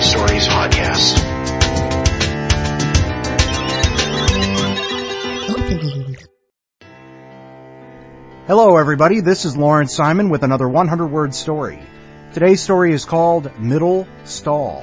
Stories podcast. Hello everybody, this is Lawrence Simon with another 100-word story. Today's story is called Middle Stall.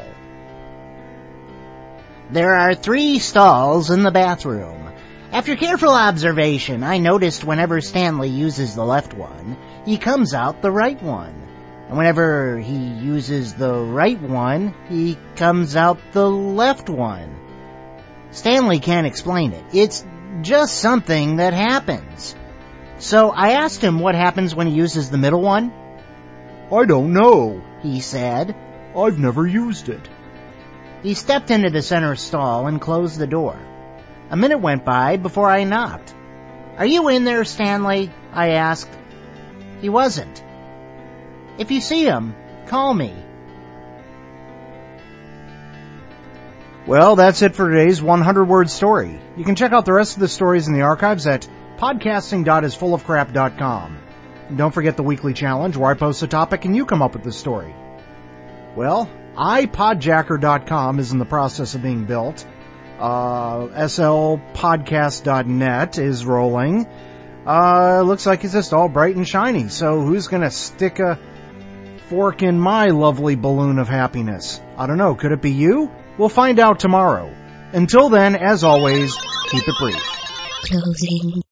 There are 3 stalls in the bathroom. After careful observation, I noticed whenever Stanley uses the left one, he comes out the right one. And whenever he uses the right one, he comes out the left one. Stanley can't explain it. It's just something that happens. So I asked him what happens when he uses the middle one. I don't know, he said. I've never used it. He stepped into the center stall and closed the door. A minute went by before I knocked. Are you in there, Stanley? I asked. He wasn't. If you see him, call me. Well, that's it for today's 100-word story. You can check out the rest of the stories in the archives at podcasting.isfullofcrap.com. And don't forget the weekly challenge where I post a topic and you come up with the story. Well, iPodjacker.com is in the process of being built. slpodcast.net is rolling. Looks like it's just all bright and shiny. So who's going to stick a fork in my lovely balloon of happiness? I don't know. Could it be you? We'll find out tomorrow. Until then, as always, keep it brief. Closing